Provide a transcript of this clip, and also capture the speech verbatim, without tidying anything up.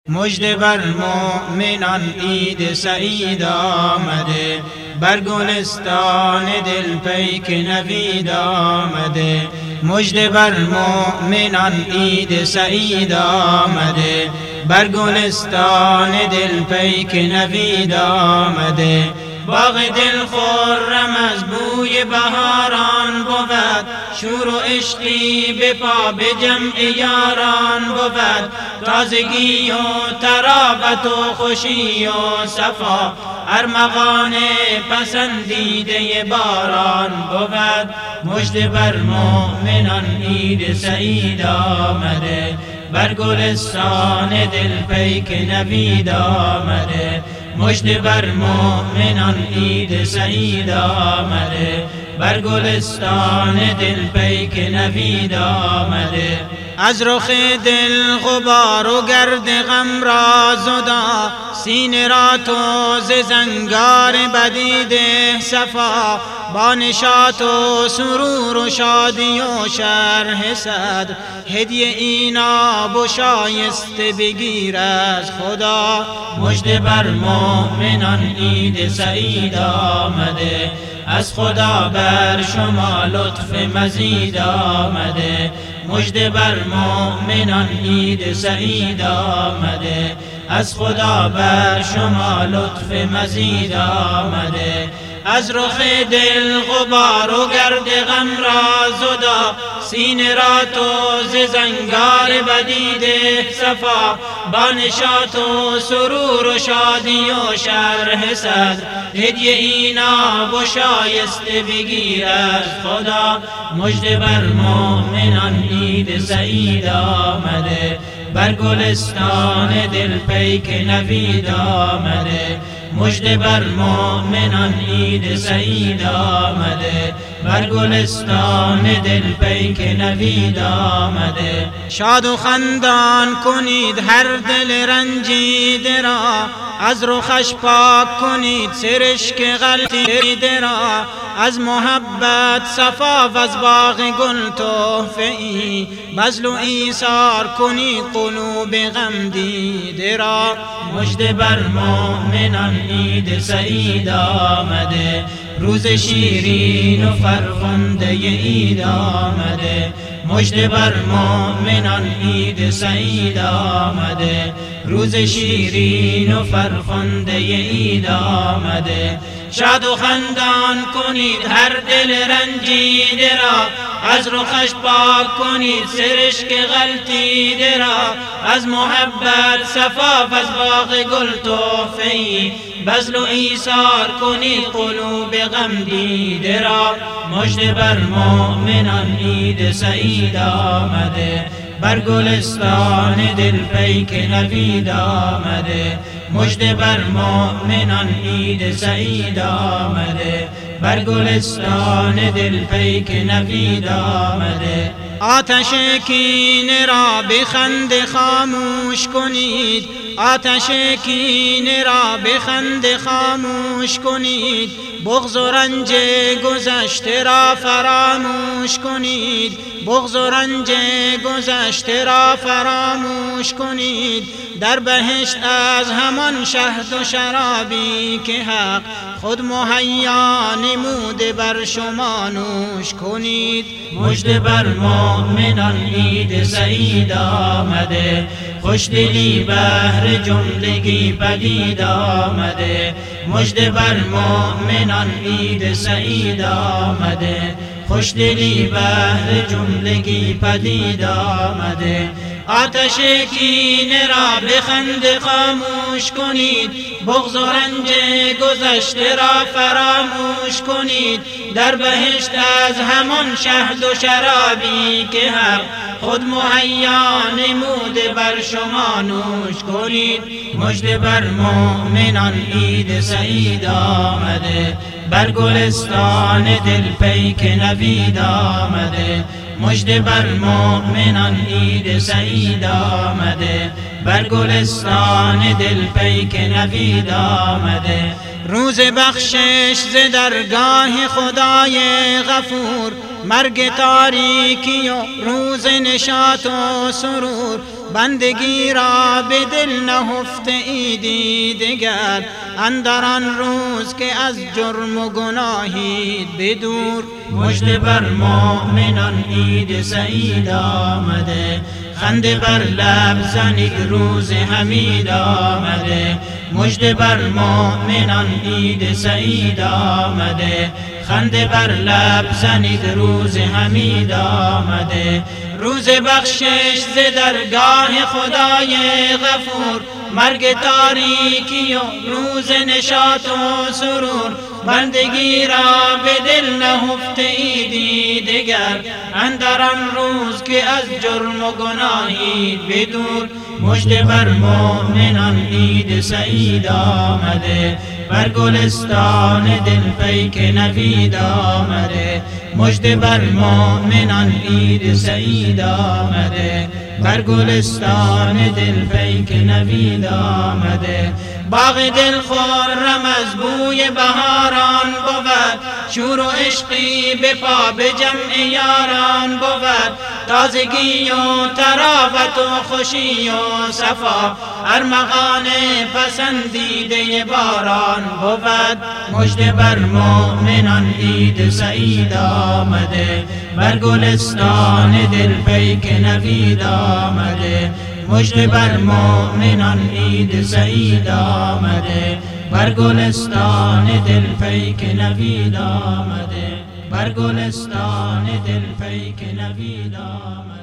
مژده بر مؤمنان عید سعید آمده، بر گلستان دل پیک نوید آمده. مژده بر مؤمنان عید سعید آمده، بر گلستان دل پیک نوید آمده. باغ دل خرم از بوی بهاران بود، شور و عشقی به پا به جمع یاران بود. تازگی و طراوت و خوشی و صفا، ارمغان پسندیده باران بود. مژده بر مؤمنان عید سعید آمده، بر گلستان دل پیک نوید آمده. مژده بر مؤمنان عید سعید آمده، بر گلستان دل پیک نوید آمده. از رخ دل غبار و گرد غم را زدا، سینه را تو ز زنگار بدیده صفا. با نشاط و سرور و شادی و شرح صدر، هدیه اینا و شایسته بگیر از خدا. مژده بر مؤمنان عید سعید آمده، از خدا بر شما لطف مزید آمده. مژده بر مؤمنان عید سعید آمده، از خدا بر شما لطف مزید آمده. از رخ دل غبار و گرد غم را زدا، سینه را تو ز زنگار بدیده صفا. با نشاط و سرور و شادی و شرح صدر، هدیه اینا و شایسته بگیر از خدا. مژده بر مؤمنان عید سعید آمده، بر گلستان دل پیک نوید آمده. مژده بر مؤمنان عید سعید آمده، بر گلستان دل پیک نوید آمده. شاد و خندان کنید هر دل رنجیده را، از رخش پاک کنید سرشک غلطیده را. از محبت صفا و از باغ گل تحفه ای، بذل و ایثار کنید قلوب غم دیده را. مژده بر مؤمنان عید سعید آمده، روز شیرین و فرخنده عید آمده. مژده بر مؤمنان عید سعید آمده، روز شیرین و فرخنده عید آمده. شاد و خندان کنید هر دل رنجیده را، از رخش پاک کنید سرشک غلطیده را. از محبت صفا و از باغ گل تحفه ای، بذل و ایثار کنید قلوب غم دیده را. مژده بر مؤمنان عید سعید آمده، بر گلستان دل پیک نوید آمده. مژده بر مؤمنان عید سعید آمده، بر گلستان دل پیک نوید آمده. آتش کینه را به خنده خاموش کنید، آتش کینه را به خنده خاموش کنید. بغض و رنج گذشته را فراموش کنید، بغض و رنج گذشته را فراموش کنید. در بهشت از همان شهد و شرابی که حق خود مهیا نموده بر شما نوش کنید. مژده بر مؤمنان عید سعید آمده، خوشدلی بهر جملگی پدید آمده. مژده بر مؤمنان عید سعید آمده، خوشدلی بهر جملگی پدید آمده. آتش کینه را به خنده خاموش کنید، بغض و رنج گذشته را فراموش کنید. در بهشت از همان شهد و شرابی که حق خود مهیا نموده بر شما نوش کنید. مژده بر مؤمنان عید سعید آمده، بر گلستان دل پیک نوید آمده. مژده بر مؤمنان عید سعید آمده، بر گلستان دل پیک نوید آمده. روز بخشش ز درگاه خدای غفور، مرگ تاریکی و روز نشاط و سرور. بندگی را به دل نهفته ایدی دگر، اندر آن روز که از جرم و گناهید بدور. مژده بر مؤمنان عید سعید آمده، خنده بر لب زنید روز حمید آمده. مژده بر مؤمنان عید سعید آمده، خنده بر لب زنید روز حمید آمده. روز بخشش ز درگاه خدای غفور، مرگ تاریکی و روز نشاط و سرور. بندگی را به دل نهفته ایدی دگر، اندر آن روز که از جرم و گناهید بدور. مژده بر مؤمنان عید سعید آمده، بر گلستان دل پیک نوید آمده. مژده بر مؤمنان عید سعید آمده، بر گلستان دل پیک نوید آمده. باغ دل خرم از بوی بهاران بود، شور و عشقی به پا به جمع یاران بود. تازگی و طراوت و خوشی و صفا، ارمغان پسندیده باران بود. مژده بر مؤمنان عید سعید آمده، بر گلستان دل پیک نوید آمده. مژده بر مؤمنان عید سعید آمده، بر گلستان دل پیک نوید آمده. بر گلستان دل پیک نوید آمده.